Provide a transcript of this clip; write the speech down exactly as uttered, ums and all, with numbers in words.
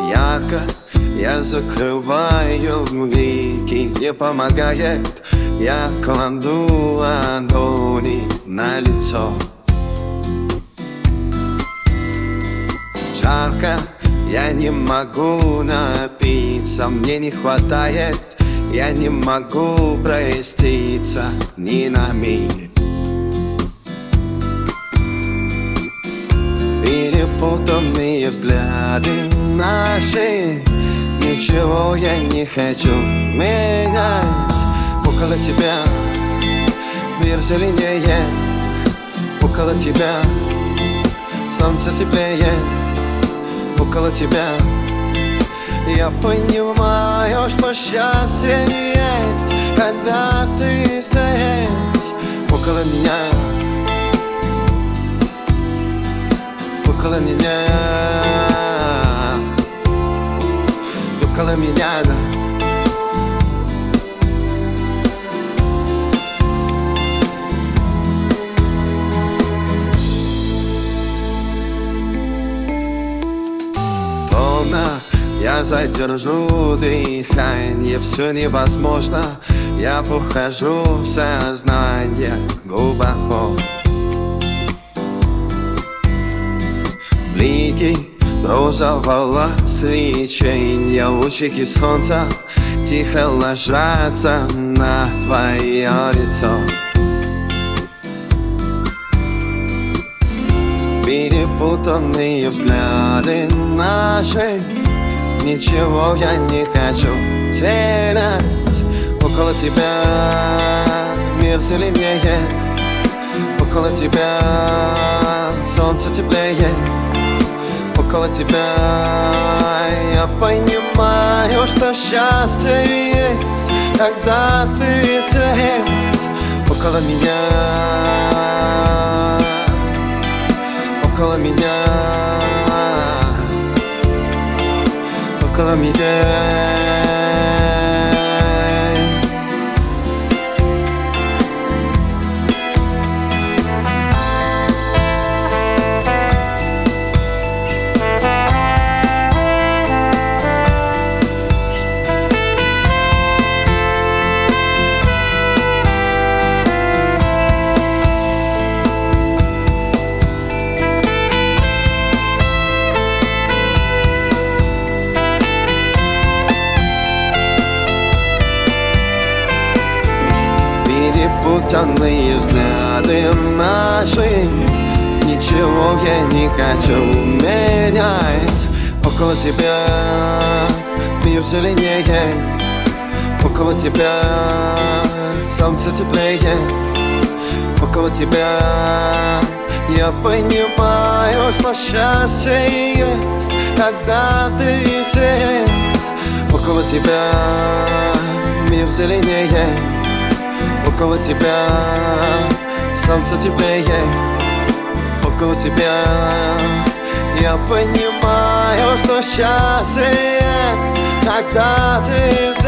ярко я закрываю веки, не помогает. Я кладу ладони на лицо. Жарко, я не могу напиться, мне не хватает. Я не могу проститься ни на миг. Перепутанные взгляды наши, ничего я не хочу менять. Около тебя мир зеленее, около тебя солнце теплее, около тебя я понимаю, что счастье есть, когда ты здесь, около меня, около меня, около меня, да. Я задержу дыхание, все невозможно. Я ухожу в сознание глубоко. Блики розового свечения, лучики солнца тихо ложатся на твое лицо. Перепутанные взгляды наши, ничего я не хочу терять. Около тебя мир зеленее, около тебя солнце теплее, около тебя я понимаю, что счастье есть, когда ты здесь, около меня, около меня, около меня. Перепутанные взгляды наши, ничего я не хочу менять. Около тебя мир зеленее, около тебя солнце теплее, около тебя я понимаю, что счастье есть, когда ты здесь, около тебя мир зеленее, около тебя солнце теплее, около тебя я понимаю, что счастье есть, когда ты здесь.